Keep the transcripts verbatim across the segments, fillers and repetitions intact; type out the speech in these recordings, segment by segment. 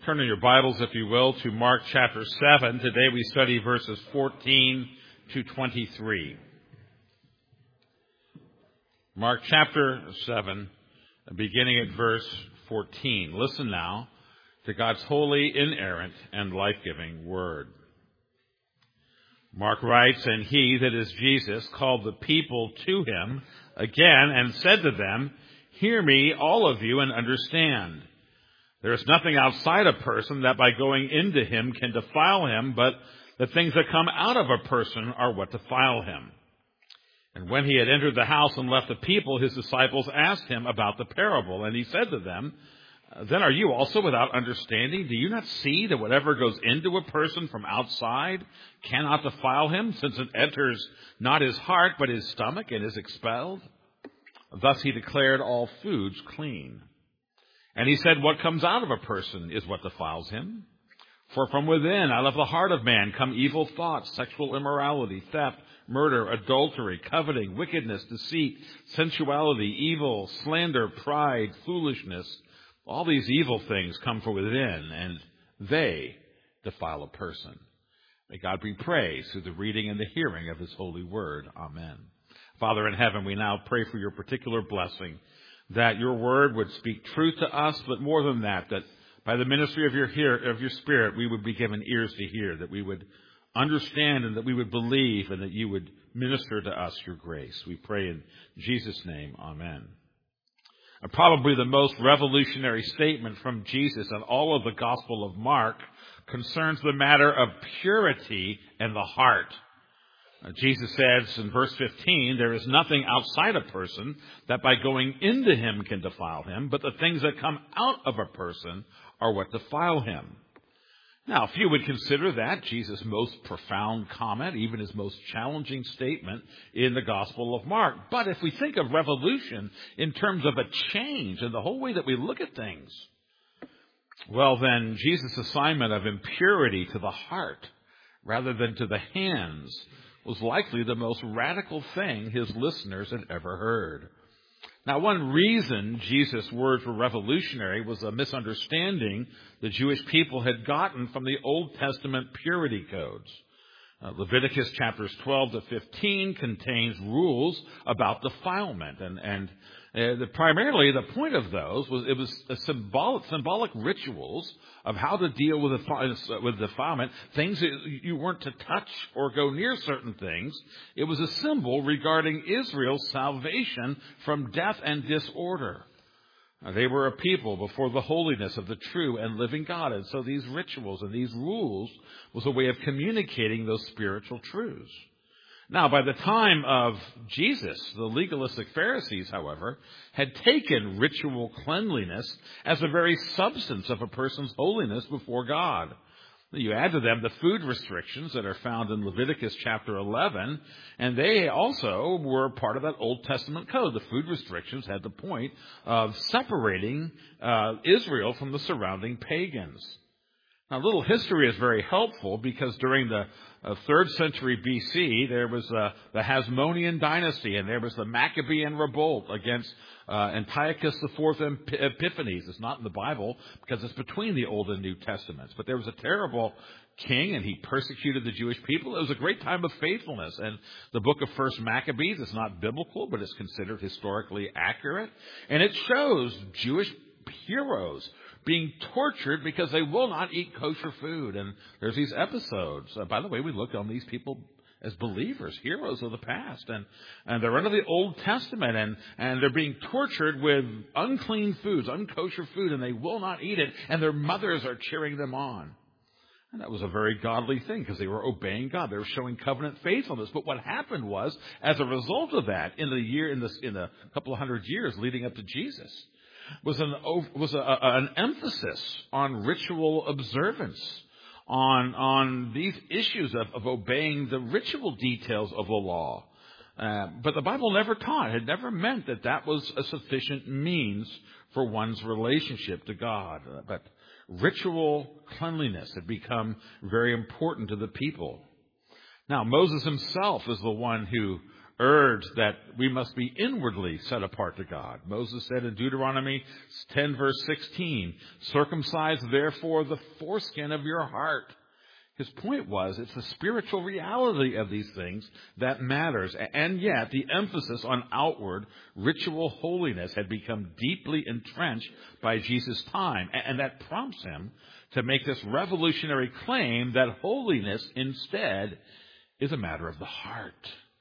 Turn in your Bibles, if you will, to Mark chapter seven. Today we study verses fourteen to twenty-three. Mark chapter seven, beginning at verse fourteen. Listen now to God's holy, inerrant, and life-giving word. Mark writes, "And he, that is Jesus, called the people to him again and said to them, 'Hear me, all of you, and understand. There is nothing outside a person that by going into him can defile him, but the things that come out of a person are what defile him.' And when he had entered the house and left the people, his disciples asked him about the parable. And he said to them, 'Then are you also without understanding? Do you not see that whatever goes into a person from outside cannot defile him, since it enters not his heart, but his stomach, and is expelled?' Thus he declared all foods clean. And he said, 'What comes out of a person is what defiles him. For from within, out of the heart of man, come evil thoughts, sexual immorality, theft, murder, adultery, coveting, wickedness, deceit, sensuality, evil, slander, pride, foolishness. All these evil things come from within, and they defile a person.' May God be praised through the reading and the hearing of his holy word. Amen. Father in heaven, we now pray for your particular blessing, that your word would speak truth to us, but more than that, that by the ministry of your hear, of your Spirit, we would be given ears to hear, that we would understand and that we would believe, and that you would minister to us your grace. We pray in Jesus' name. Amen. And probably the most revolutionary statement from Jesus in all of the Gospel of Mark concerns the matter of purity and the heart. Jesus says in verse fifteen, "There is nothing outside a person that by going into him can defile him, but the things that come out of a person are what defile him." Now, few would consider that Jesus' most profound comment, even his most challenging statement in the Gospel of Mark. But if we think of revolution in terms of a change in the whole way that we look at things, well, then Jesus' assignment of impurity to the heart rather than to the hands was likely the most radical thing his listeners had ever heard. Now, one reason Jesus' words were revolutionary was a misunderstanding the Jewish people had gotten from the Old Testament purity codes. Uh, Leviticus chapters twelve to fifteen contains rules about defilement, and, and uh, the, primarily the point of those was it was a symbolic, symbolic rituals of how to deal with, a, with defilement, things that you weren't to touch or go near certain things. It was a symbol regarding Israel's salvation from death and disorder. Now, they were a people before the holiness of the true and living God, and so these rituals and these rules was a way of communicating those spiritual truths. Now, by the time of Jesus, the legalistic Pharisees, however, had taken ritual cleanliness as the very substance of a person's holiness before God. You add to them the food restrictions that are found in Leviticus chapter eleven, and they also were part of that Old Testament code. The food restrictions had the point of separating uh, Israel from the surrounding pagans. Now, a little history is very helpful, because during the uh, third century B C, there was uh, the Hasmonean dynasty, and there was the Maccabean revolt against uh, Antiochus the Fourth Epiphanes. It's not in the Bible because it's between the Old and New Testaments. But there was a terrible king, and he persecuted the Jewish people. It was a great time of faithfulness. And the book of First Maccabees is not biblical, but it's considered historically accurate. And it shows Jewish heroes being tortured because they will not eat kosher food. And there's these episodes. Uh, by the way, we look on these people as believers, heroes of the past. And, and they're under the Old Testament, and, and they're being tortured with unclean foods, unkosher food, and they will not eat it. And their mothers are cheering them on. And that was a very godly thing, because they were obeying God. They were showing covenant faithfulness. But what happened was, as a result of that, in the year, in the, in the couple of hundred years leading up to Jesus, was an was a, a, an emphasis on ritual observance, on on these issues of, of obeying the ritual details of the law. Uh, but the Bible never taught, it never meant that that was a sufficient means for one's relationship to God. Uh, but ritual cleanliness had become very important to the people. Now, Moses himself is the one who urged that we must be inwardly set apart to God. Moses said in Deuteronomy ten, verse sixteen, circumcise therefore the foreskin of your heart. His point was it's the spiritual reality of these things that matters. And yet the emphasis on outward ritual holiness had become deeply entrenched by Jesus' time. And that prompts him to make this revolutionary claim that holiness instead is a matter of the heart.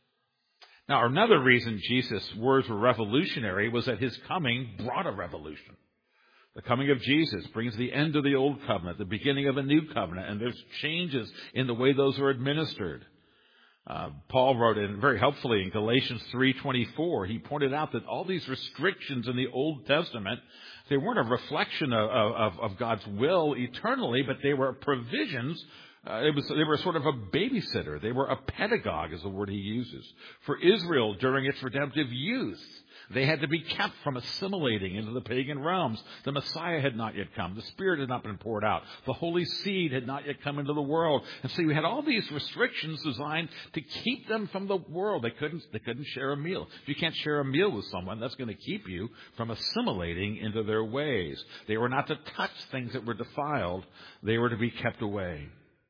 Now, another reason Jesus' words were revolutionary was that his coming brought a revolution. The coming of Jesus brings the end of the old covenant, the beginning of a new covenant, and there's changes in the way those are administered. Uh, Paul wrote in very helpfully in Galatians three twenty-four, he pointed out that all these restrictions in the Old Testament, they weren't a reflection of, of, of God's will eternally, but they were provisions. Uh, it was, they were sort of a babysitter. They were a pedagogue, is the word he uses, for Israel during its redemptive youth. They had to be kept from assimilating into the pagan realms. The Messiah had not yet come. The Spirit had not been poured out. The Holy Seed had not yet come into the world. And so we had all these restrictions designed to keep them from the world. They couldn't, they couldn't share a meal. If you can't share a meal with someone, that's going to keep you from assimilating into their ways. They were not to touch things that were defiled. They were to be kept away.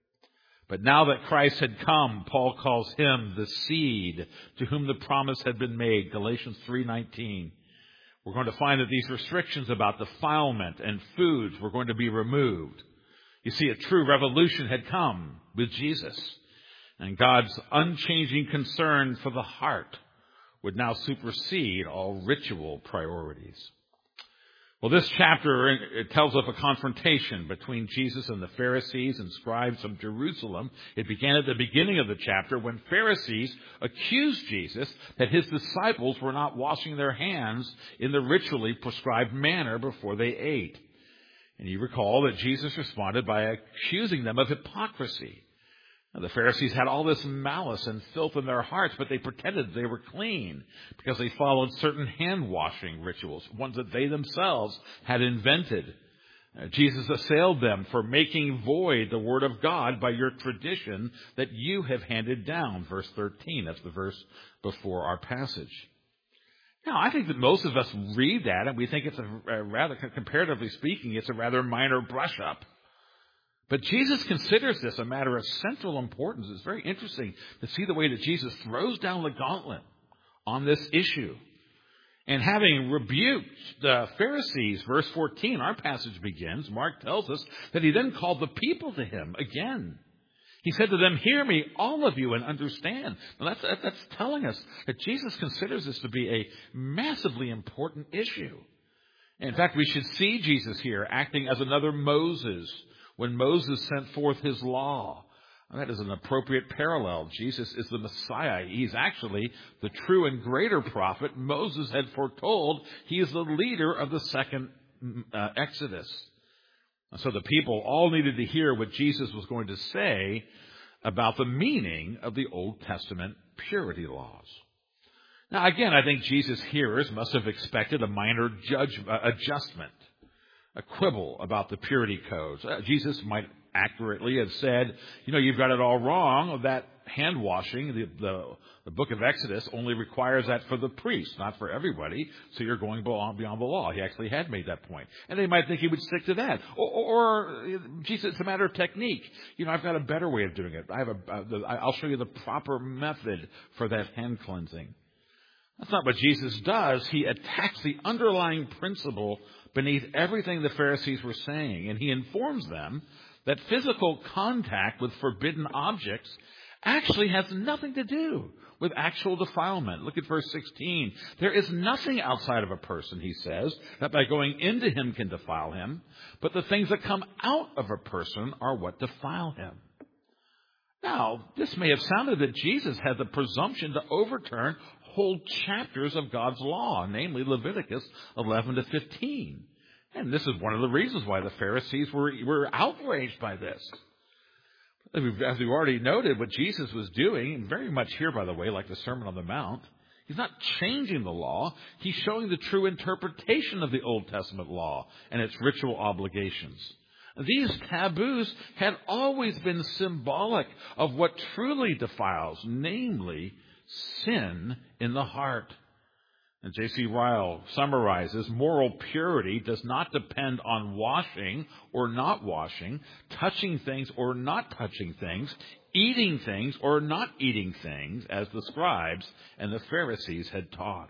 But now that Christ had come, Paul calls him the seed to whom the promise had been made, Galatians three nineteen. We're going to find that these restrictions about defilement and foods were going to be removed. You see, a true revolution had come with Jesus, and God's unchanging concern for the heart would now supersede all ritual priorities. Well, this chapter it tells of a confrontation between Jesus and the Pharisees and scribes of Jerusalem. It began at the beginning of the chapter when Pharisees accused Jesus that his disciples were not washing their hands in the ritually prescribed manner before they ate. And you recall that Jesus responded by accusing them of hypocrisy. Now, the Pharisees had all this malice and filth in their hearts, but they pretended they were clean because they followed certain hand-washing rituals, ones that they themselves had invented. Uh, Jesus assailed them for making void the word of God by your tradition that you have handed down. Verse thirteen, that's the verse before our passage. Now, I think that most of us read that and we think it's a, a rather, comparatively speaking, it's a rather minor brush-up. But Jesus considers this a matter of central importance. It's very interesting to see the way that Jesus throws down the gauntlet on this issue. And having rebuked the Pharisees, verse fourteen, our passage begins, Mark tells us that he then called the people to him again. He said to them, hear me, all of you, and understand. Now that's, that's telling us that Jesus considers this to be a massively important issue. In fact, we should see Jesus here acting as another Moses when Moses sent forth his law. That is an appropriate parallel. Jesus is the Messiah. He's actually the true and greater prophet Moses had foretold. He is the leader of the second uh, Exodus. So the people all needed to hear what Jesus was going to say about the meaning of the Old Testament purity laws. Now, again, I think Jesus' hearers must have expected a minor judge, uh, adjustment. A quibble about the purity codes. Uh, Jesus might accurately have said, you know, you've got it all wrong. That hand washing, the, the, the book of Exodus only requires that for the priests, not for everybody. So you're going beyond, beyond the law. He actually had made that point. And they might think he would stick to that. Or, or Jesus, it's a matter of technique. You know, I've got a better way of doing it. I have a, uh, I'll show you the proper method for that hand cleansing. That's not what Jesus does. He attacks the underlying principle beneath everything the Pharisees were saying, and he informs them that physical contact with forbidden objects actually has nothing to do with actual defilement. Look at verse sixteen. There is nothing outside of a person, he says, that by going into him can defile him, but the things that come out of a person are what defile him. Now, this may have sounded that Jesus had the presumption to overturn whole chapters of God's law, namely Leviticus eleven to fifteen. And this is one of the reasons why the Pharisees were, were outraged by this. As we've already noted, what Jesus was doing, very much here, by the way, like the Sermon on the Mount, he's not changing the law. He's showing the true interpretation of the Old Testament law and its ritual obligations. These taboos had always been symbolic of what truly defiles, namely sin in the heart. And J C Ryle summarizes, moral purity does not depend on washing or not washing, touching things or not touching things, eating things or not eating things, as the scribes and the Pharisees had taught.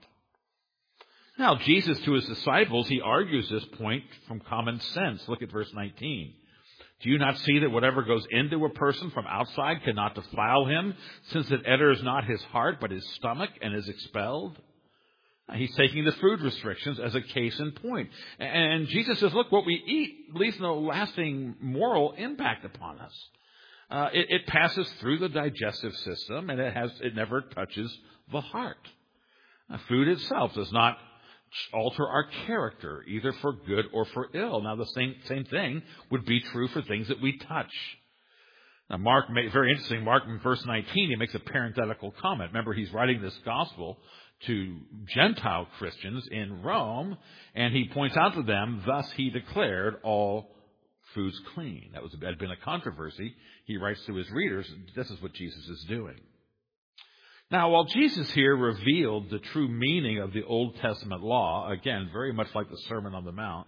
Now, Jesus, to his disciples, he argues this point from common sense. Look at verse nineteen. Do you not see that whatever goes into a person from outside cannot defile him, since it enters not his heart but his stomach and is expelled? He's taking the food restrictions as a case in point. And Jesus says, look, what we eat leaves no lasting moral impact upon us. Uh, it, it passes through the digestive system, and it has it never touches the heart. Now, food itself does not alter our character, either for good or for ill. Now, the same, same thing would be true for things that we touch. Now, Mark, very interesting, Mark in verse nineteen, he makes a parenthetical comment. Remember, he's writing this gospel to Gentile Christians in Rome, and he points out to them, thus he declared all foods clean. That was had been a controversy. He writes to his readers, this is what Jesus is doing. Now, while Jesus here revealed the true meaning of the Old Testament law, again, very much like the Sermon on the Mount,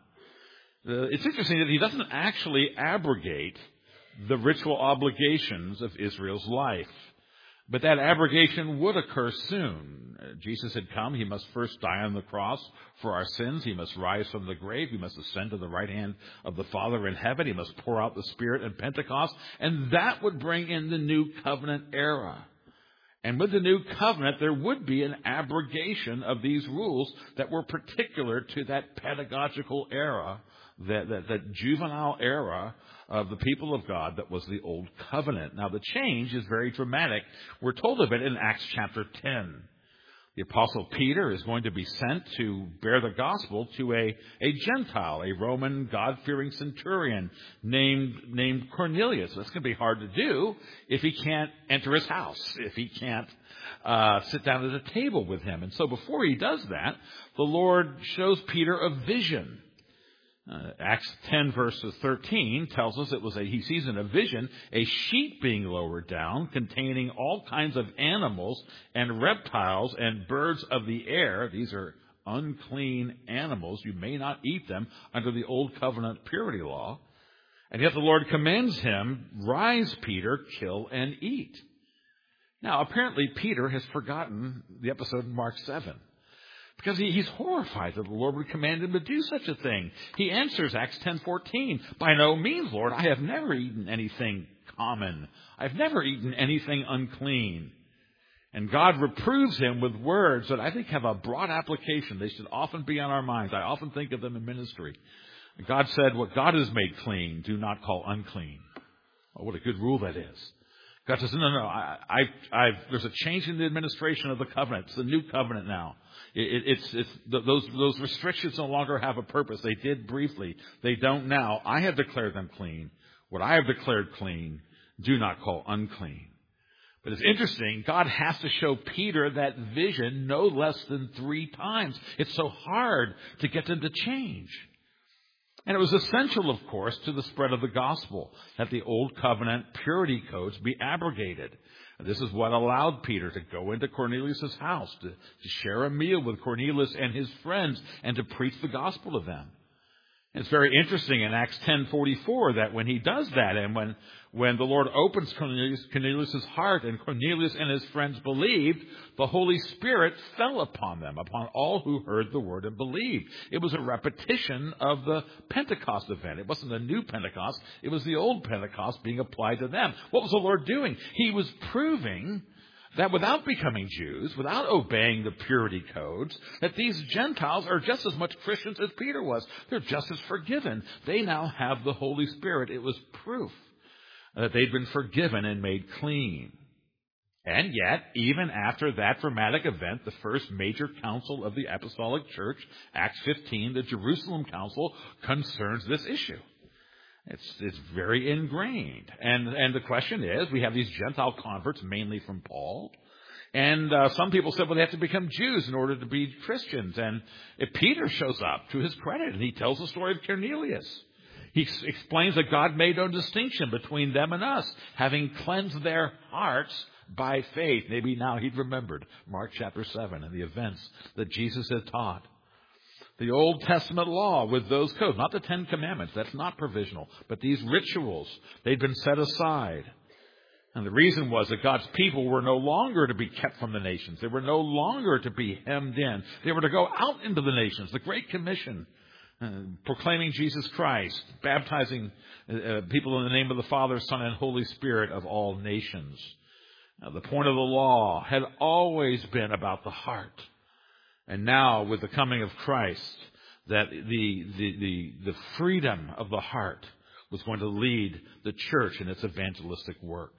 uh, it's interesting that he doesn't actually abrogate the ritual obligations of Israel's life. But that abrogation would occur soon. Jesus had come. He must first die on the cross for our sins. He must rise from the grave. He must ascend to the right hand of the Father in heaven. He must pour out the Spirit in Pentecost. And that would bring in the new covenant era. And with the new covenant, there would be an abrogation of these rules that were particular to that pedagogical era, that, that, that juvenile era of the people of God that was the Old Covenant. Now, the change is very dramatic. We're told of it in Acts chapter ten. The Apostle Peter is going to be sent to bear the gospel to a, a Gentile, a Roman God-fearing centurion named, named Cornelius. That's going to be hard to do if he can't enter his house, if he can't uh, sit down at a table with him. And so before he does that, the Lord shows Peter a vision. Uh, Acts ten verses thirteen tells us it was a, he sees in a vision a sheet being lowered down containing all kinds of animals and reptiles and birds of the air. These are unclean animals. You may not eat them under the Old Covenant purity law. And yet the Lord commands him, rise, Peter, kill and eat. Now, apparently Peter has forgotten the episode in Mark seven. Because he, he's horrified that the Lord would command him to do such a thing. He answers Acts ten fourteen, by no means, Lord, I have never eaten anything common. I've never eaten anything unclean. And God reproves him with words that I think have a broad application. They should often be on our minds. I often think of them in ministry. God said, what God has made clean, do not call unclean. Oh, what a good rule that is. God says, no, no, no. I, I, I've, there's a change in the administration of the covenant. It's the new covenant now. It, it, it's, it's those, those restrictions no longer have a purpose. They did briefly. They don't now. I have declared them clean. What I have declared clean, do not call unclean. But it's interesting. God has to show Peter that vision no less than three times. It's so hard to get them to change. And it was essential, of course, to the spread of the gospel that the Old Covenant purity codes be abrogated. And this is what allowed Peter to go into Cornelius' house, to, to share a meal with Cornelius and his friends, and to preach the gospel to them. It's very interesting in Acts ten forty-four that when he does that, and when, when the Lord opens Cornelius, Cornelius' heart and Cornelius and his friends believed, the Holy Spirit fell upon them, upon all who heard the word and believed. It was a repetition of the Pentecost event. It wasn't a new Pentecost. It was the old Pentecost being applied to them. What was the Lord doing? He was proving that without becoming Jews, without obeying the purity codes, that these Gentiles are just as much Christians as Peter was. They're just as forgiven. They now have the Holy Spirit. It was proof that they'd been forgiven and made clean. And yet, even after that dramatic event, the first major council of the Apostolic Church, Acts fifteen, the Jerusalem Council, concerns this issue. It's, it's very ingrained. And, and the question is, we have these Gentile converts, mainly from Paul. And uh, some people said, well, they have to become Jews in order to be Christians. And if Peter shows up, to his credit, and he tells the story of Cornelius. He ex- explains that God made no distinction between them and us, having cleansed their hearts by faith. Maybe now he'd remembered Mark chapter seven and the events that Jesus had taught. The Old Testament law with those codes, not the Ten Commandments, that's not provisional, but these rituals, they'd been set aside. And the reason was that God's people were no longer to be kept from the nations. They were no longer to be hemmed in. They were to go out into the nations, the Great Commission, uh, proclaiming Jesus Christ, baptizing uh, people in the name of the Father, Son, and Holy Spirit of all nations. Now, the point of the law had always been about the heart. And now, with the coming of Christ, that the, the, the, the freedom of the heart was going to lead the church in its evangelistic work.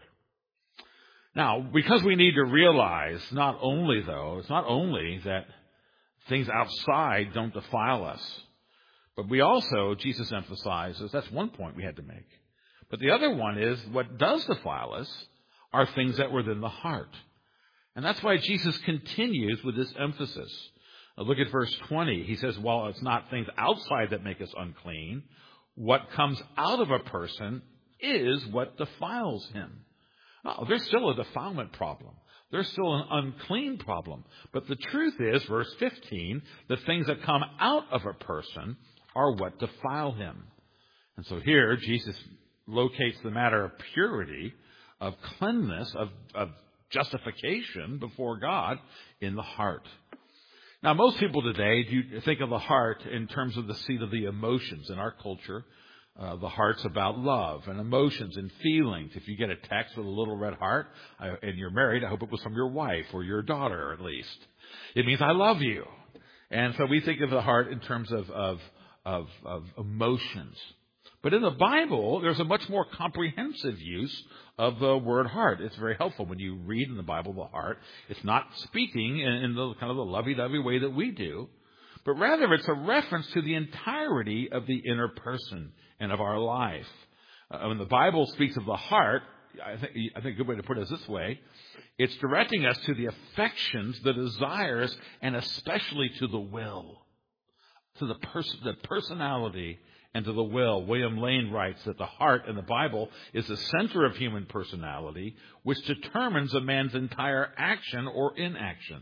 Now, because we need to realize, not only, though, it's not only that things outside don't defile us, but we also, Jesus emphasizes, that's one point we had to make. But the other one is, what does defile us are things that were within the heart. And that's why Jesus continues with this emphasis. Now look at verse twenty. He says, while it's not things outside that make us unclean, what comes out of a person is what defiles him. Now, there's still a defilement problem. There's still an unclean problem. But the truth is, verse fifteen, the things that come out of a person are what defile him. And so here, Jesus locates the matter of purity, of cleanness, of, of justification before God in the heart. Now, most people today do think of the heart in terms of the seat of the emotions in our culture. Uh, the heart's about love and emotions and feelings. If you get a text with a little red heart I, and you're married, I hope it was from your wife or your daughter at least. It means I love you. And so we think of the heart in terms of, of, of, of emotions. But in the Bible, there's a much more comprehensive use of the word heart. It's very helpful when you read in the Bible the heart. It's not speaking in, in the kind of the lovey-dovey way that we do, but rather it's a reference to the entirety of the inner person and of our life. Uh, when the Bible speaks of the heart, I think, I think a good way to put it is this way. It's directing us to the affections, the desires, and especially to the will, to the person, the personality, and to the will. William Lane writes that the heart in the Bible is the center of human personality, which determines a man's entire action or inaction.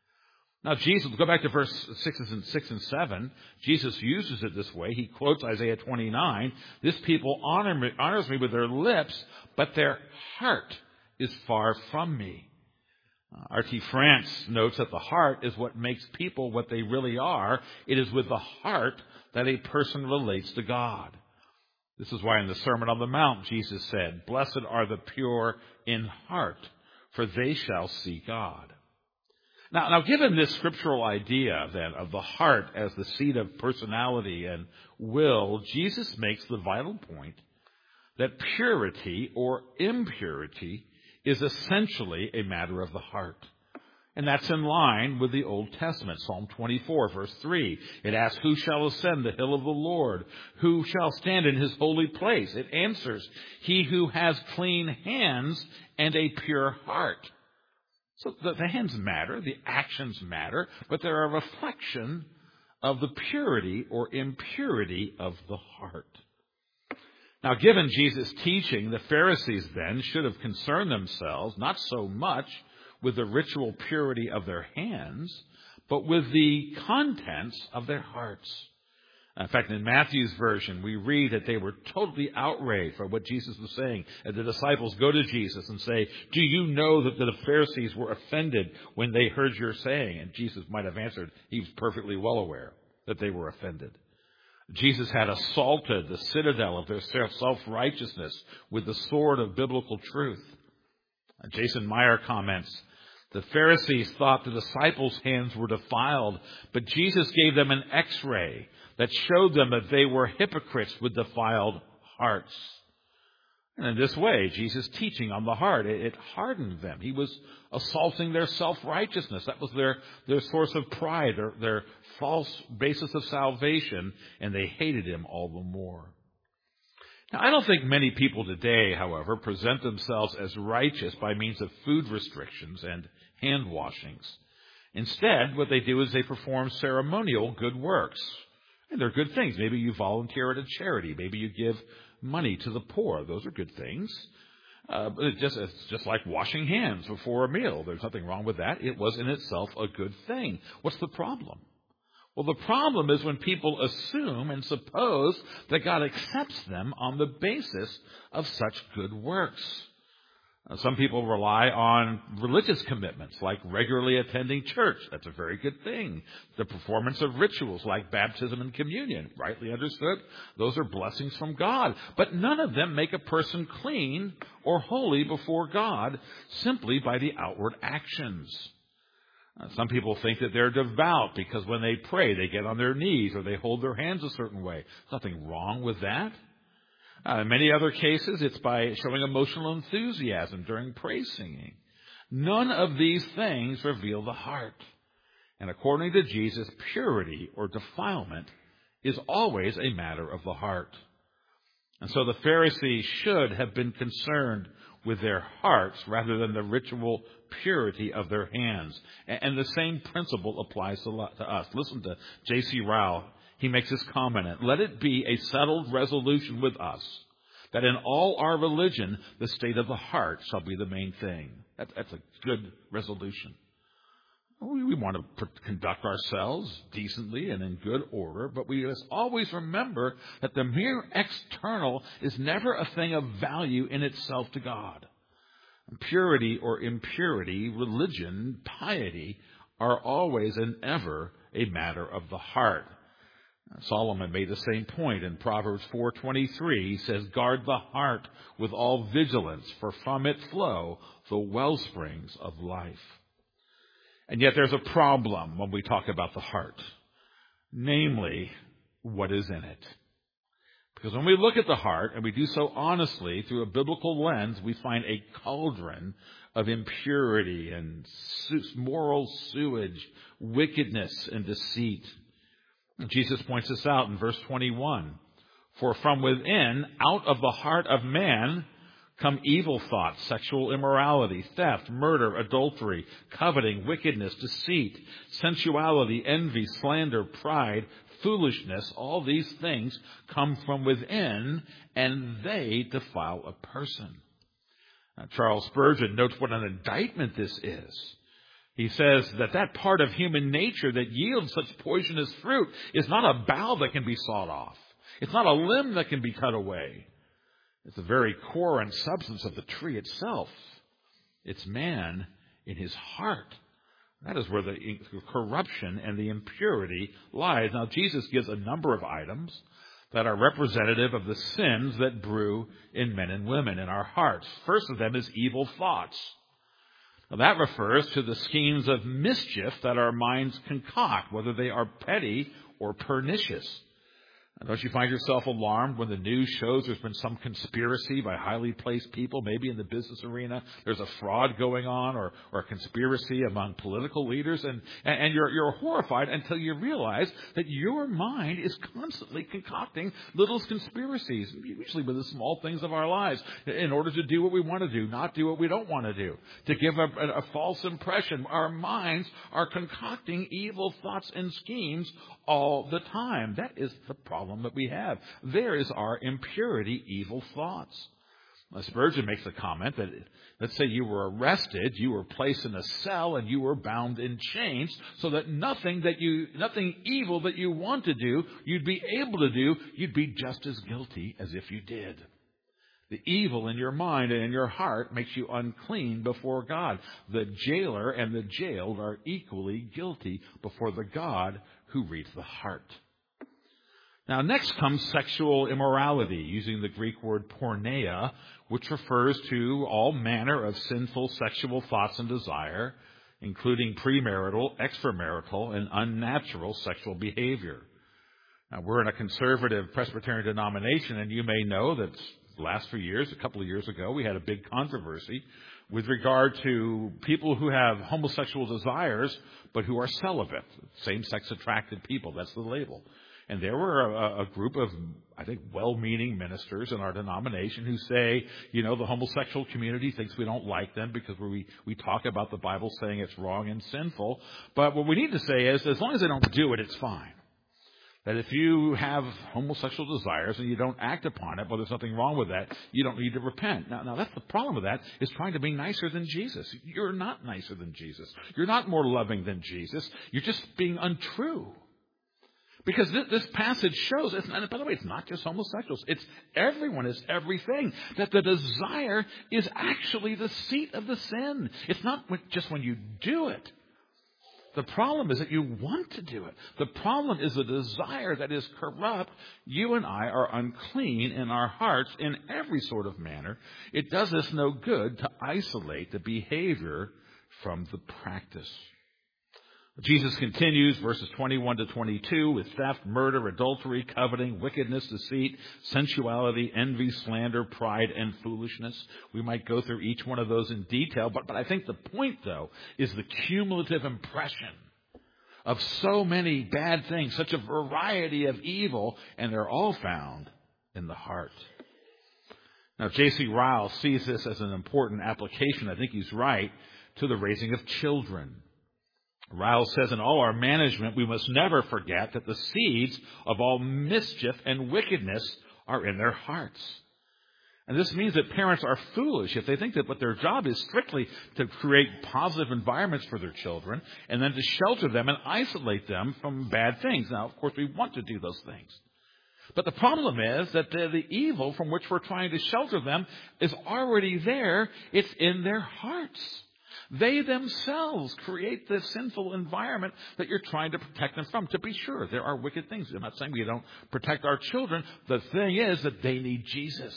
Now, Jesus, go back to verse six and six and seven. Jesus uses it this way. He quotes Isaiah twenty-nine. This people honor me, honors me with their lips, but their heart is far from me. Uh, R T France notes that the heart is what makes people what they really are. It is with the heart that a person relates to God. This is why in the Sermon on the Mount, Jesus said, blessed are the pure in heart, for they shall see God. Now, now, given this scriptural idea, then, of the heart as the seat of personality and will, Jesus makes the vital point that purity or impurity is essentially a matter of the heart. And that's in line with the Old Testament. Psalm twenty-four, verse three. It asks, who shall ascend the hill of the Lord? Who shall stand in his holy place? It answers, he who has clean hands and a pure heart. So the, the hands matter, the actions matter, but they're a reflection of the purity or impurity of the heart. Now, given Jesus' teaching, the Pharisees then should have concerned themselves not so much with the ritual purity of their hands, but with the contents of their hearts. In fact, in Matthew's version, we read that they were totally outraged by what Jesus was saying. And the disciples go to Jesus and say, do you know that the Pharisees were offended when they heard your saying? And Jesus might have answered, he was perfectly well aware that they were offended. Jesus had assaulted the citadel of their self-righteousness with the sword of biblical truth. Jason Meyer comments, the Pharisees thought the disciples' hands were defiled, but Jesus gave them an x-ray that showed them that they were hypocrites with defiled hearts. And in this way, Jesus' teaching on the heart, it, it hardened them. He was assaulting their self-righteousness. That was their, their source of pride, their, their false basis of salvation, and they hated him all the more. Now, I don't think many people today, however, present themselves as righteous by means of food restrictions and hand washings. Instead, what they do is they perform ceremonial good works. And they're good things. Maybe you volunteer at a charity. Maybe you give money to the poor. Those are good things. Uh, but it just, it's just like washing hands before a meal. There's nothing wrong with that. It was in itself a good thing. What's the problem? Well, the problem is when people assume and suppose that God accepts them on the basis of such good works. Uh, some people rely on religious commitments like regularly attending church. That's a very good thing. The performance of rituals like baptism and communion, rightly understood, those are blessings from God. But none of them make a person clean or holy before God simply by the outward actions. Uh, some people think that they're devout because when they pray, they get on their knees or they hold their hands a certain way. There's nothing wrong with that. Uh, in many other cases, it's by showing emotional enthusiasm during praise singing. None of these things reveal the heart. And according to Jesus, purity or defilement is always a matter of the heart. And so the Pharisees should have been concerned with their hearts rather than the ritual purity of their hands. And the same principle applies to us. Listen to J C Ryle. He makes this comment, let it be a settled resolution with us that in all our religion, the state of the heart shall be the main thing. That, that's a good resolution. We, we want to conduct ourselves decently and in good order, but we must always remember that the mere external is never a thing of value in itself to God. Purity or impurity, religion, piety are always and ever a matter of the heart. Solomon made the same point in Proverbs four twenty-three. He says, guard the heart with all vigilance, for from it flow the wellsprings of life. And yet there's a problem when we talk about the heart. Namely, what is in it? Because when we look at the heart, and we do so honestly through a biblical lens, we find a cauldron of impurity and moral sewage, wickedness and deceit. Jesus points this out in verse twenty-one. For from within, out of the heart of man, come evil thoughts, sexual immorality, theft, murder, adultery, coveting, wickedness, deceit, sensuality, envy, slander, pride, foolishness. All these things come from within, and they defile a person. Now, Charles Spurgeon notes what an indictment this is. He says that that part of human nature that yields such poisonous fruit is not a bough that can be sawed off. It's not a limb that can be cut away. It's the very core and substance of the tree itself. It's man in his heart. That is where the corruption and the impurity lies. Now, Jesus gives a number of items that are representative of the sins that brew in men and women in our hearts. First of them is evil thoughts. Now, that refers to the schemes of mischief that our minds concoct, whether they are petty or pernicious. Don't you find yourself alarmed when the news shows there's been some conspiracy by highly placed people, maybe in the business arena? There's a fraud going on or, or a conspiracy among political leaders, and, and you're, you're horrified until you realize that your mind is constantly concocting little conspiracies, usually with the small things of our lives, in order to do what we want to do, not do what we don't want to do, to give a, a, a false impression. Our minds are concocting evil thoughts and schemes all the time. That is the problem that we have. There is our impurity, evil thoughts. Now, Spurgeon makes a comment that, let's say you were arrested, you were placed in a cell, and you were bound in chains, so that nothing that you, nothing evil that you want to do, you'd be able to do, you'd be just as guilty as if you did. The evil in your mind and in your heart makes you unclean before God. The jailer and the jailed are equally guilty before the God who reads the heart. Now, next comes sexual immorality, using the Greek word porneia, which refers to all manner of sinful sexual thoughts and desire, including premarital, extramarital, and unnatural sexual behavior. Now, we're in a conservative Presbyterian denomination, and you may know that the last few years, a couple of years ago, we had a big controversy with regard to people who have homosexual desires, but who are celibate, same-sex attracted people. That's the label. And there were a, a group of, I think, well-meaning ministers in our denomination who say, you know, the homosexual community thinks we don't like them because we we talk about the Bible saying it's wrong and sinful. But what we need to say is, as long as they don't do it, it's fine. That if you have homosexual desires and you don't act upon it, well, there's nothing wrong with that. You don't need to repent. Now, now that's the problem with that, is trying to be nicer than Jesus. You're not nicer than Jesus. You're not more loving than Jesus. You're just being untrue. Because this, this passage shows, it's not, by the way, it's not just homosexuals. It's everyone, it's everything. That the desire is actually the seat of the sin. It's not just when you do it. The problem is that you want to do it. The problem is the desire that is corrupt. You and I are unclean in our hearts in every sort of manner. It does us no good to isolate the behavior from the practice. Jesus continues, verses twenty-one to twenty-two, with theft, murder, adultery, coveting, wickedness, deceit, sensuality, envy, slander, pride, and foolishness. We might go through each one of those in detail, but, but I think the point, though, is the cumulative impression of so many bad things, such a variety of evil, and they're all found in the heart. Now, J C Ryle sees this as an important application, I think he's right, to the raising of children. Ryle says, in all our management, we must never forget that the seeds of all mischief and wickedness are in their hearts. And this means that parents are foolish if they think that what their job is strictly to create positive environments for their children and then to shelter them and isolate them from bad things. Now, of course, we want to do those things. But the problem is that the, the evil from which we're trying to shelter them is already there. It's in their hearts. They themselves create the sinful environment that you're trying to protect them from. To be sure, there are wicked things. I'm not saying we don't protect our children. The thing is that they need Jesus.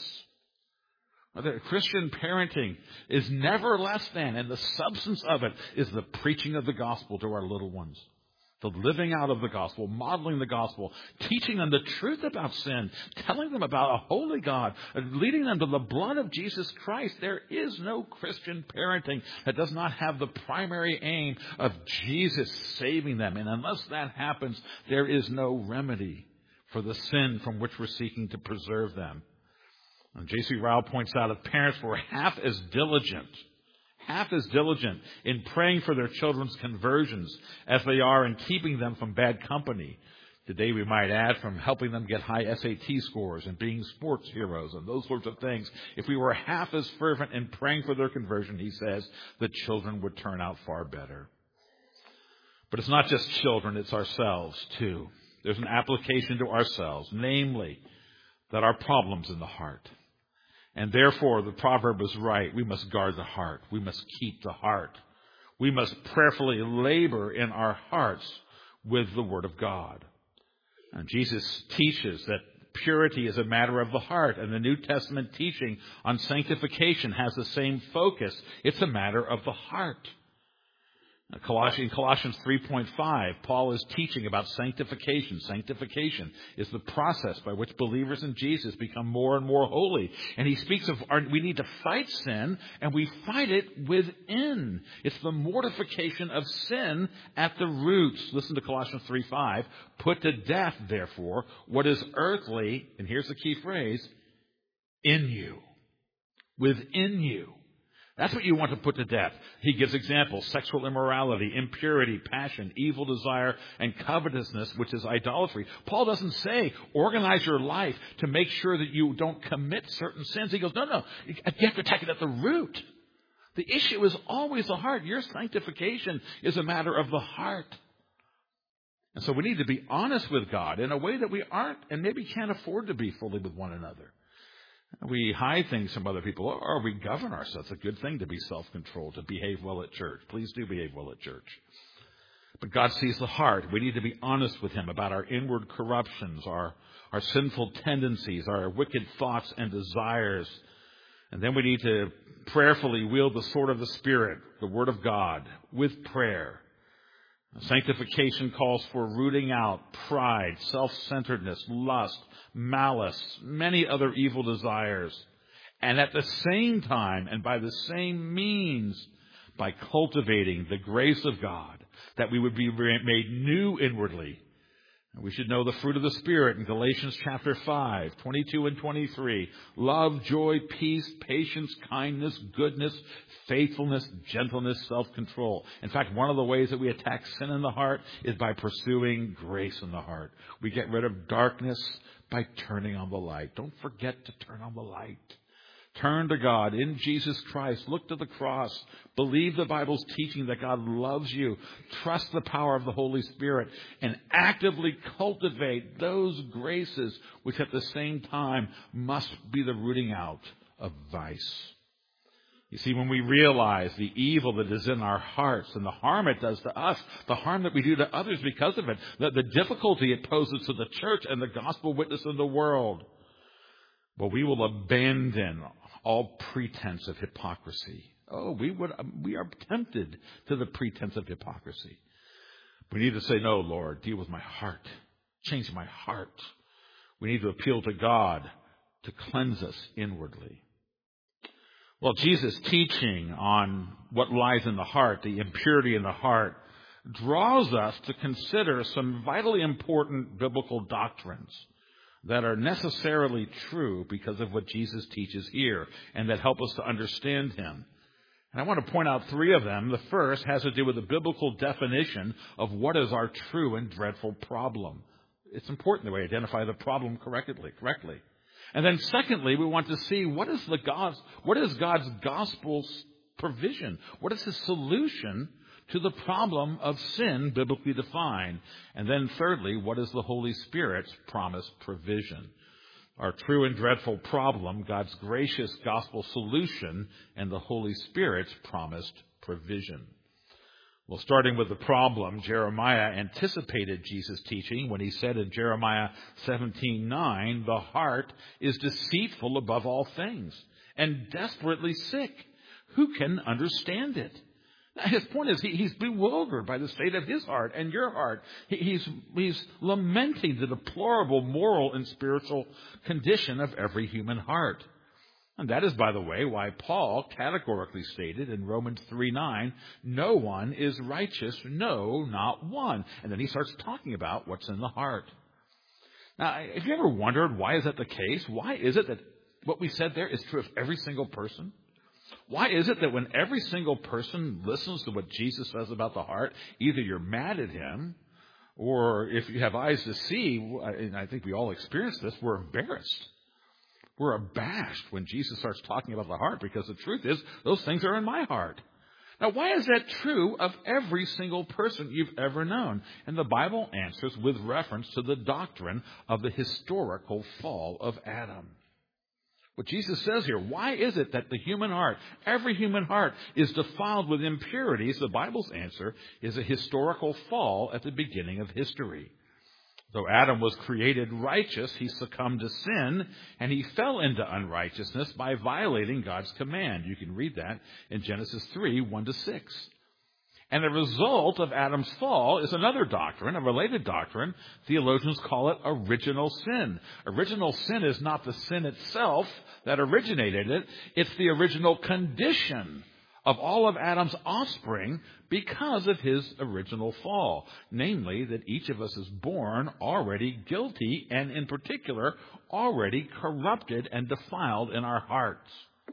The Christian parenting is never less than, and the substance of it is the preaching of the gospel to our little ones. The living out of the gospel, modeling the gospel, teaching them the truth about sin, telling them about a holy God, leading them to the blood of Jesus Christ. There is no Christian parenting that does not have the primary aim of Jesus saving them. And unless that happens, there is no remedy for the sin from which we're seeking to preserve them. And J C Ryle points out if parents were half as diligent half as diligent in praying for their children's conversions as they are in keeping them from bad company. Today, we might add, from helping them get high S A T scores and being sports heroes and those sorts of things. If we were half as fervent in praying for their conversion, he says, the children would turn out far better. But it's not just children, it's ourselves too. There's an application to ourselves, namely, that our problem's in the heart. And therefore, the proverb is right. We must guard the heart. We must keep the heart. We must prayerfully labor in our hearts with the Word of God. And Jesus teaches that purity is a matter of the heart, and the New Testament teaching on sanctification has the same focus. It's a matter of the heart. In Colossians three point five, Paul is teaching about sanctification. Sanctification is the process by which believers in Jesus become more and more holy. And he speaks of our, we need to fight sin, and we fight it within. It's the mortification of sin at the roots. Listen to Colossians three five. Put to death, therefore, what is earthly, and here's the key phrase, in you. Within you. That's what you want to put to death. He gives examples: sexual immorality, impurity, passion, evil desire, and covetousness, which is idolatry. Paul doesn't say organize your life to make sure that you don't commit certain sins. He goes, no, no, you have to attack it at the root. The issue is always the heart. Your sanctification is a matter of the heart. And so we need to be honest with God in a way that we aren't and maybe can't afford to be fully with one another. We hide things from other people, or we govern ourselves. It's a good thing to be self-controlled, to behave well at church. Please do behave well at church. But God sees the heart. We need to be honest with Him about our inward corruptions, our, our sinful tendencies, our wicked thoughts and desires. And then we need to prayerfully wield the sword of the Spirit, the Word of God, with prayer. Sanctification calls for rooting out pride, self-centeredness, lust, malice, many other evil desires. And at the same time, and by the same means, by cultivating the grace of God, that we would be made new inwardly, We should know the fruit of the Spirit in Galatians chapter five, twenty-two and twenty-three. Love, joy, peace, patience, kindness, goodness, faithfulness, gentleness, self-control. In fact, one of the ways that we attack sin in the heart is by pursuing grace in the heart. We get rid of darkness by turning on the light. Don't forget to turn on the light. Turn to God in Jesus Christ. Look to the cross. Believe the Bible's teaching that God loves you. Trust the power of the Holy Spirit and actively cultivate those graces which at the same time must be the rooting out of vice. You see, when we realize the evil that is in our hearts and the harm it does to us, the harm that we do to others because of it, the, the difficulty it poses to the church and the gospel witness in the world, well, we will abandon all pretense of hypocrisy. Oh, we would, we are tempted to the pretense of hypocrisy. We need to say, no, Lord, deal with my heart. Change my heart. We need to appeal to God to cleanse us inwardly. Well, Jesus' teaching on what lies in the heart, the impurity in the heart, draws us to consider some vitally important biblical doctrines that are necessarily true because of what Jesus teaches here and that help us to understand him. And I want to point out three of them. The first has to do with the biblical definition of what is our true and dreadful problem. It's important that we identify the problem correctly. correctly. And then secondly, we want to see what is the God's, what is God's gospel's provision? What is his solution to the problem of sin biblically defined? And then thirdly, what is the Holy Spirit's promised provision? Our true and dreadful problem, God's gracious gospel solution, and the Holy Spirit's promised provision. Well, starting with the problem, Jeremiah anticipated Jesus' teaching when he said in Jeremiah seventeen nine, the heart is deceitful above all things and desperately sick. Who can understand it? His point is he, he's bewildered by the state of his heart and your heart. He, he's, he's lamenting the deplorable moral and spiritual condition of every human heart. And that is, by the way, why Paul categorically stated in Romans three nine, no one is righteous, no, not one. And then he starts talking about what's in the heart. Now, have you ever wondered why is that the case? Why is it that what we said there is true of every single person? Why is it that when every single person listens to what Jesus says about the heart, either you're mad at him, or if you have eyes to see, and I think we all experience this, we're embarrassed. We're abashed when Jesus starts talking about the heart, because the truth is, those things are in my heart. Now, why is that true of every single person you've ever known? And the Bible answers with reference to the doctrine of the historical fall of Adam. What Jesus says here, why is it that the human heart, every human heart, is defiled with impurities? The Bible's answer is a historical fall at the beginning of history. Though Adam was created righteous, he succumbed to sin, and he fell into unrighteousness by violating God's command. You can read that in Genesis three, one to six. And the result of Adam's fall is another doctrine, a related doctrine. Theologians call it original sin. Original sin is not the sin itself that originated it. It's the original condition of all of Adam's offspring because of his original fall. Namely, that each of us is born already guilty and, in particular, already corrupted and defiled in our hearts.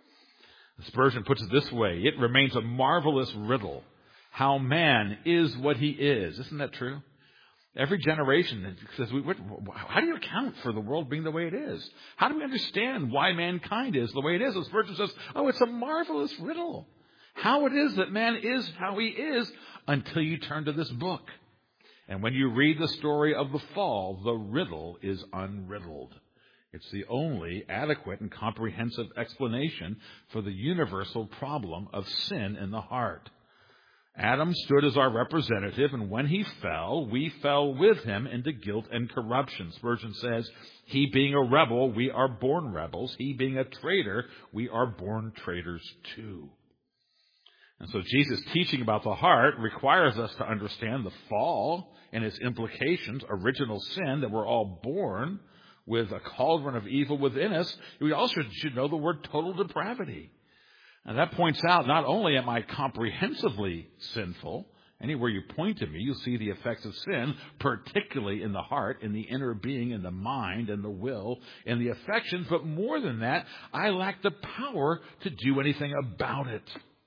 Spurgeon puts it this way, it remains a marvelous riddle how man is what he is. Isn't that true? Every generation says, how do you account for the world being the way it is? How do we understand why mankind is the way it is? And Spurgeon says, oh, it's a marvelous riddle. How it is that man is how he is until you turn to this book. And when you read the story of the fall, the riddle is unriddled. It's the only adequate and comprehensive explanation for the universal problem of sin in the heart. Adam stood as our representative, and when he fell, we fell with him into guilt and corruption. Spurgeon says, he being a rebel, we are born rebels. He being a traitor, we are born traitors too. And so Jesus' teaching about the heart requires us to understand the fall and its implications, original sin, that we're all born with a cauldron of evil within us. We also should know the word total depravity. And that points out not only am I comprehensively sinful Anywhere you point to me, you'll see the effects of sin, particularly in the heart, in the inner being, in the mind, and the will, and the affections. But more than that, I lack the power to do anything about it.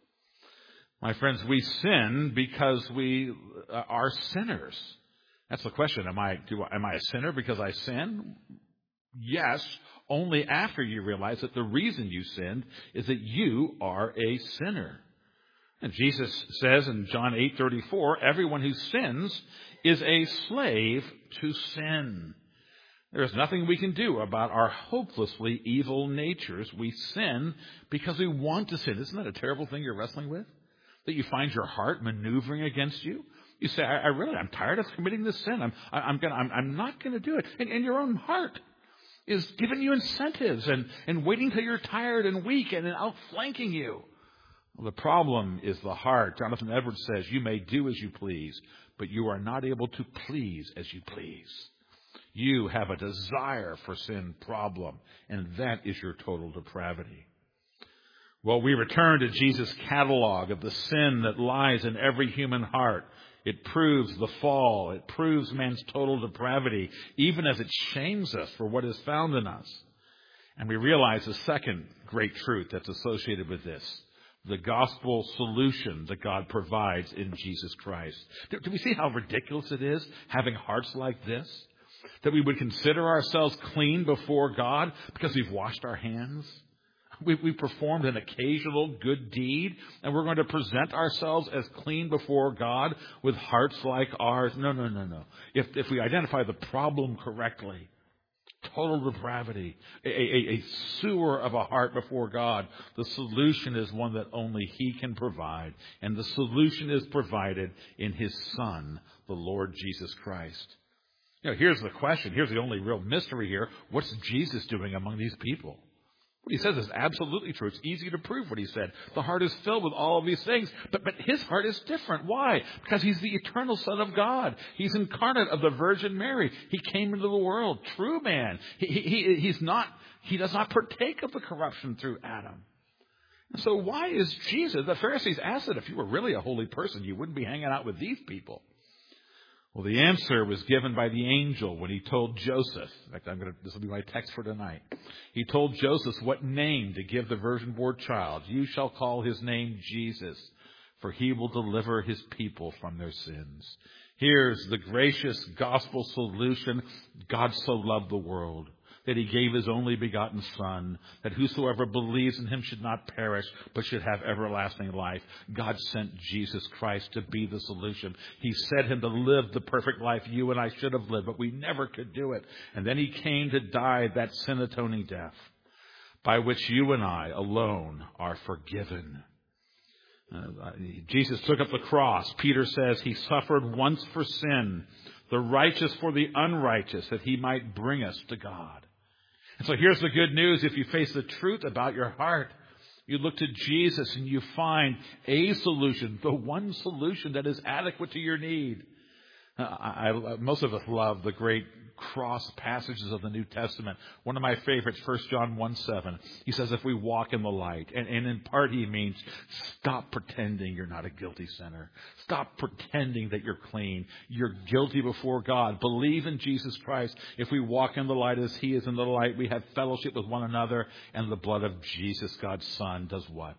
My friends, we sin because we are sinners. That's the question. Am I, do, am I a sinner because I sin? Yes, only after you realize that the reason you sinned is that you are a sinner. And Jesus says in John eight thirty-four, everyone who sins is a slave to sin. There is nothing we can do about our hopelessly evil natures. We sin because we want to sin. Isn't that a terrible thing you're wrestling with? That you find your heart maneuvering against you? You say, I, I really, I'm tired of committing this sin. I'm, I, I'm gonna, I'm, I'm not going to do it. And, and your own heart is giving you incentives and, and waiting till you're tired and weak and then outflanking you. Well, the problem is the heart. Jonathan Edwards says, you may do as you please, but you are not able to please as you please. You have a desire for sin problem, and that is your total depravity. Well, we return to Jesus' catalog of the sin that lies in every human heart. It proves the fall. It proves man's total depravity, even as it shames us for what is found in us. And we realize the second great truth that's associated with this. The gospel solution that God provides in Jesus Christ. Do, do we see how ridiculous it is having hearts like this? That we would consider ourselves clean before God because we've washed our hands? We, we performed an occasional good deed, and we're going to present ourselves as clean before God with hearts like ours? No, no, no, no. If, if we identify the problem correctly, total depravity, a, a, a sewer of a heart before God, the solution is one that only He can provide. And the solution is provided in His Son, the Lord Jesus Christ. You know, here's the question. Here's the only real mystery here. What's Jesus doing among these people? What He says is absolutely true. It's easy to prove what He said. The heart is filled with all of these things. But, but His heart is different. Why? Because He's the eternal Son of God. He's incarnate of the Virgin Mary. He came into the world. True man. He, he, he's not, he does not partake of the corruption through Adam. And so why is Jesus? The Pharisees asked that if you were really a holy person, you wouldn't be hanging out with these people. Well, the answer was given by the angel when he told Joseph. In fact, I'm going to, this will be my text for tonight. He told Joseph what name to give the virgin-born child. You shall call his name Jesus, for he will deliver his people from their sins. Here's the gracious gospel solution. God so loved the world that He gave His only begotten Son, that whosoever believes in Him should not perish, but should have everlasting life. God sent Jesus Christ to be the solution. He sent Him to live the perfect life you and I should have lived, but we never could do it. And then He came to die that sin-atoning death, by which you and I alone are forgiven. Uh, Jesus took up the cross. Peter says He suffered once for sin, the righteous for the unrighteous, that He might bring us to God. And so here's the good news. If you face the truth about your heart, you look to Jesus and you find a solution, the one solution that is adequate to your need. Uh, I, I, most of us love the great cross passages of the New Testament. One of my favorites, First John one seven. He says, if we walk in the light, and, and in part he means stop pretending you're not a guilty sinner. Stop pretending that you're clean. You're guilty before God. Believe in Jesus Christ. If we walk in the light as He is in the light, we have fellowship with one another, and the blood of Jesus, God's Son, does what?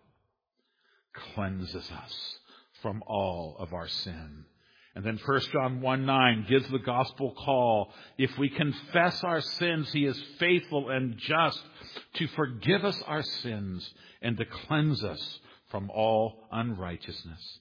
Cleanses us from all of our sin. And then First John one nine gives the gospel call. If we confess our sins, He is faithful and just to forgive us our sins and to cleanse us from all unrighteousness.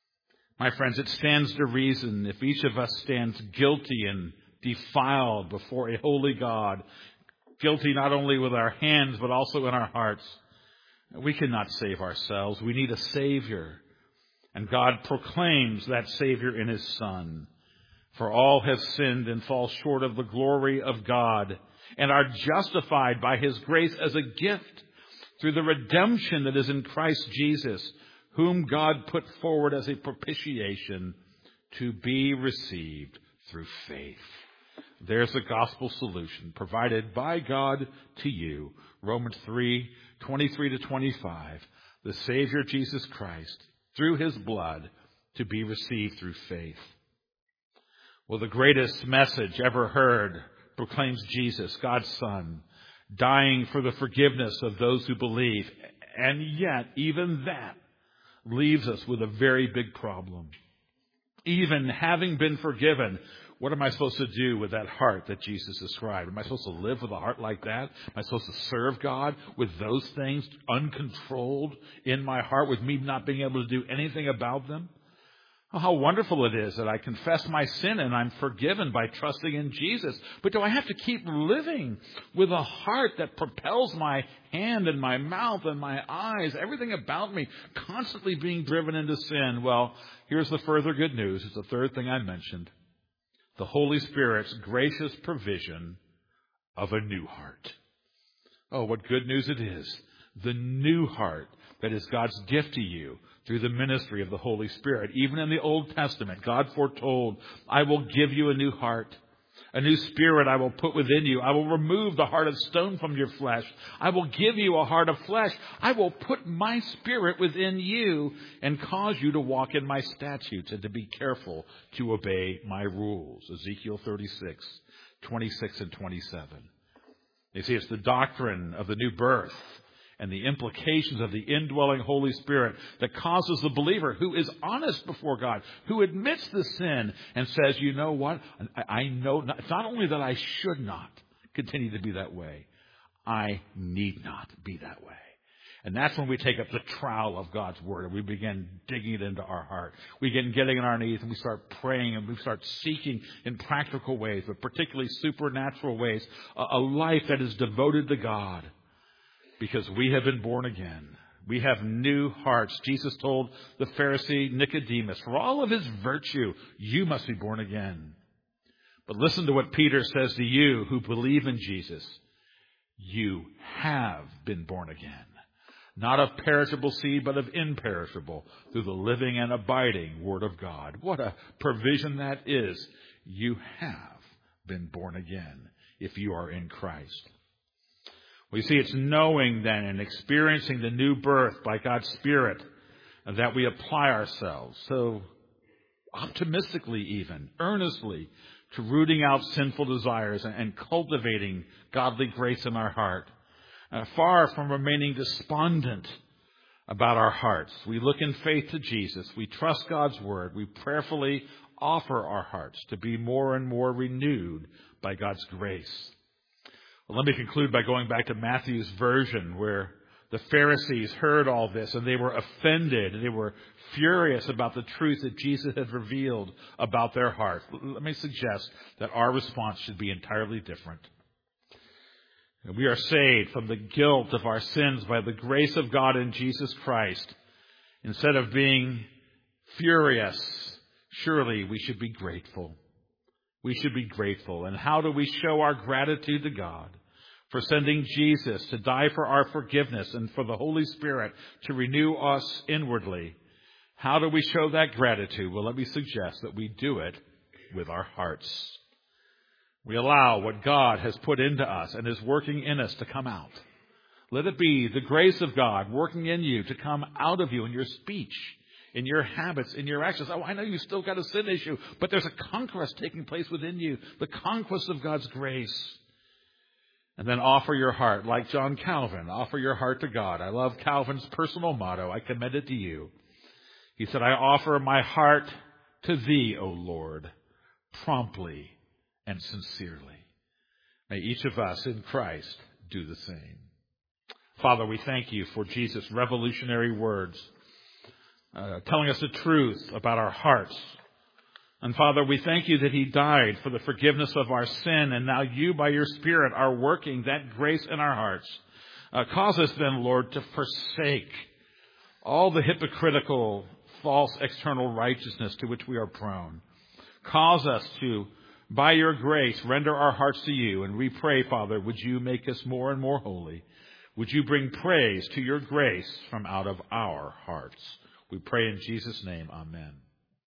My friends, it stands to reason if each of us stands guilty and defiled before a holy God, guilty not only with our hands but also in our hearts, we cannot save ourselves. We need a Savior. And God proclaims that Savior in His Son. For all have sinned and fall short of the glory of God, and are justified by His grace as a gift through the redemption that is in Christ Jesus, whom God put forward as a propitiation to be received through faith. There's the gospel solution provided by God to you. Romans three twenty-three to twenty-five. The Savior Jesus Christ, through His blood, to be received through faith. Well, the greatest message ever heard proclaims Jesus, God's Son, dying for the forgiveness of those who believe. And yet, even that leaves us with a very big problem. Even having been forgiven, what am I supposed to do with that heart that Jesus described? Am I supposed to live with a heart like that? Am I supposed to serve God with those things uncontrolled in my heart, with me not being able to do anything about them? Oh, how wonderful it is that I confess my sin and I'm forgiven by trusting in Jesus. But do I have to keep living with a heart that propels my hand and my mouth and my eyes, everything about me, constantly being driven into sin? Well, here's the further good news. It's the third thing I mentioned. The Holy Spirit's gracious provision of a new heart. Oh, what good news it is. The new heart that is God's gift to you through the ministry of the Holy Spirit. Even in the Old Testament, God foretold, I will give you a new heart. A new spirit I will put within you. I will remove the heart of stone from your flesh. I will give you a heart of flesh. I will put my spirit within you and cause you to walk in my statutes and to be careful to obey my rules. Ezekiel thirty-six, twenty-six and twenty-seven. You see, it's the doctrine of the new birth and the implications of the indwelling Holy Spirit that causes the believer who is honest before God, who admits the sin and says, you know what? I know not, it's not only that I should not continue to be that way, I need not be that way. And that's when we take up the trowel of God's Word and we begin digging it into our heart. We begin getting on our knees and we start praying and we start seeking in practical ways, but particularly supernatural ways, a, a life that is devoted to God. Because we have been born again. We have new hearts. Jesus told the Pharisee Nicodemus, for all of his virtue, you must be born again. But listen to what Peter says to you who believe in Jesus. You have been born again. Not of perishable seed, but of imperishable, through the living and abiding Word of God. What a provision that is. You have been born again if you are in Christ. We see it's knowing then and experiencing the new birth by God's Spirit that we apply ourselves so optimistically even, earnestly, to rooting out sinful desires and cultivating godly grace in our heart. Uh, far from remaining despondent about our hearts, we look in faith to Jesus. We trust God's Word. We prayerfully offer our hearts to be more and more renewed by God's grace. Well, let me conclude by going back to Matthew's version where the Pharisees heard all this and they were offended and they were furious about the truth that Jesus had revealed about their hearts. Let me suggest that our response should be entirely different. We are saved from the guilt of our sins by the grace of God in Jesus Christ. Instead of being furious, surely we should be grateful. We should be grateful. And how do we show our gratitude to God for sending Jesus to die for our forgiveness and for the Holy Spirit to renew us inwardly? How do we show that gratitude? Well, let me suggest that we do it with our hearts. We allow what God has put into us and is working in us to come out. Let it be the grace of God working in you to come out of you in your speech, in your habits, in your actions. Oh, I know you still got a sin issue, but there's a conquest taking place within you, the conquest of God's grace. And then offer your heart, like John Calvin, offer your heart to God. I love Calvin's personal motto. I commend it to you. He said, I offer my heart to thee, O Lord, promptly and sincerely. May each of us in Christ do the same. Father, we thank you for Jesus' revolutionary words, uh, telling us the truth about our hearts. And Father, we thank you that he died for the forgiveness of our sin, and now you, by your Spirit, are working that grace in our hearts. Uh, cause us then, Lord, to forsake all the hypocritical, false external righteousness to which we are prone. Cause us to, by your grace, render our hearts to you. And we pray, Father, would you make us more and more holy? Would you bring praise to your grace from out of our hearts? We pray in Jesus' name, amen.